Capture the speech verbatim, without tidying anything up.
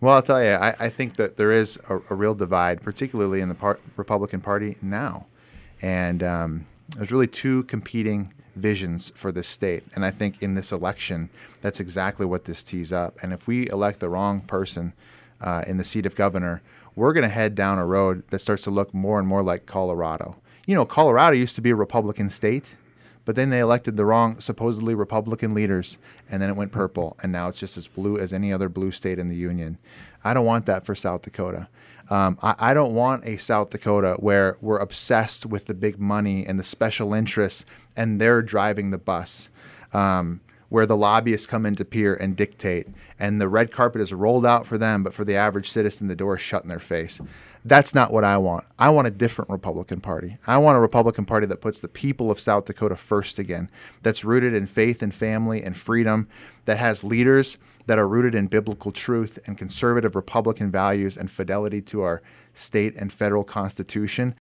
Well, I'll tell you, I, I think that there is a, a real divide, particularly in the par- Republican Party now. And um, there's really two competing visions for this state. And I think in this election, that's exactly what this tees up. And if we elect the wrong person uh, in the seat of governor, we're going to head down a road that starts to look more and more like Colorado. You know, Colorado used to be a Republican state, but then they elected the wrong, supposedly Republican leaders, and then it went purple, and now it's just as blue as any other blue state in the union. I don't want that for South Dakota. Um, I, I don't want a South Dakota where we're obsessed with the big money and the special interests, and they're driving the bus, um, where the lobbyists come into peer and dictate, and the red carpet is rolled out for them, but for the average citizen, the door is shut in their face. That's not what I want. I want a different Republican Party. I want a Republican Party that puts the people of South Dakota first again, that's rooted in faith and family and freedom, that has leaders that are rooted in biblical truth and conservative Republican values and fidelity to our state and federal constitution.